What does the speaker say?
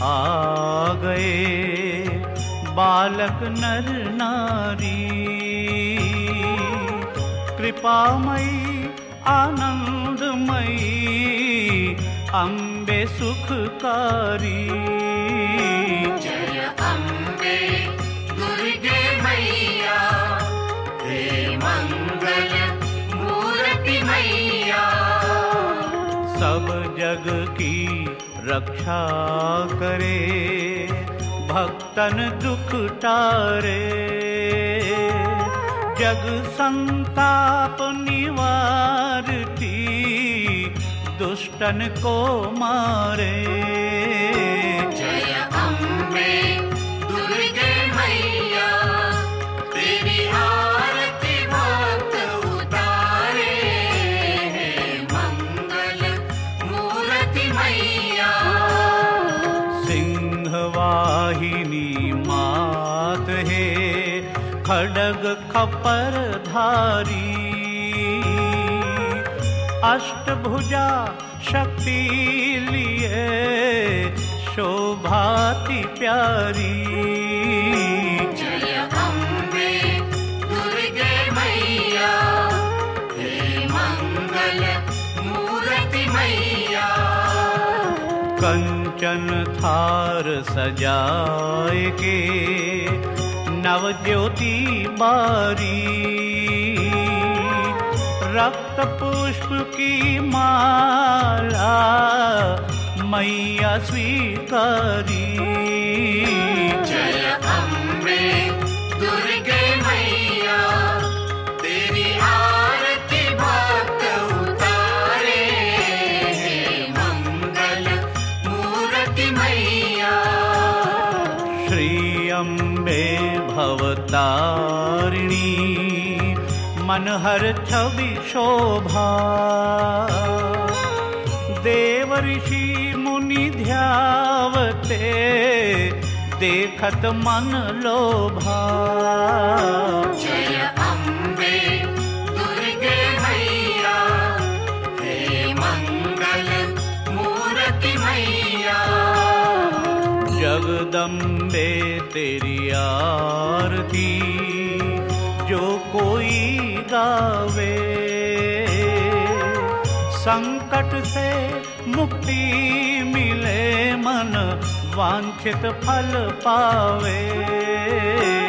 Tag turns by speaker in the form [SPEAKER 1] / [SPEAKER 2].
[SPEAKER 1] आ गए बालक नर नारी। कृपामयी आनंदमयी अम्बे सुखकारी।
[SPEAKER 2] जय अम्बे दुर्गे मैया, हे मंगल मूर्ति मैया।
[SPEAKER 1] सब जग की रक्षा करे, भक्तन दुख टारे। जग संताप निवारती, दुष्टन को मारे।
[SPEAKER 2] जय अम्बे दुर्गे मैया, तेरी आरती भक्त उतारे। हे मंगल मूर्ति मैया।
[SPEAKER 1] सिंहवाहिनी मात है, खड्ग खपर धारी। अष्टभुजा शक्ति लिए, शोभाति प्यारी।
[SPEAKER 2] जय अम्बे दुर्गे मैया, हे मंगल मूर्ति मैया।
[SPEAKER 1] कंचन थार सजाए के, नव ज्योति बारी। रक्त पुष्प की माला, मैया स्वीकारी।
[SPEAKER 2] जय अम्बे दुर्गे मैया, तेरी आरती भक्त उतारे। हे मंगल मूर्ति मैया।
[SPEAKER 1] श्री अम्बे भवतारिणी, मनहर छवि शोभा। देव ऋषि मुनि ध्यावते, देखत मन लोभा।
[SPEAKER 2] जय अम्बे दुर्गे मैया, हे मंगल मूर्ति मैया।
[SPEAKER 1] जगदम्बे तेरी आरती, जो कोई गावे। संकट से मुक्ति मिले, मन वांछित फल पावे।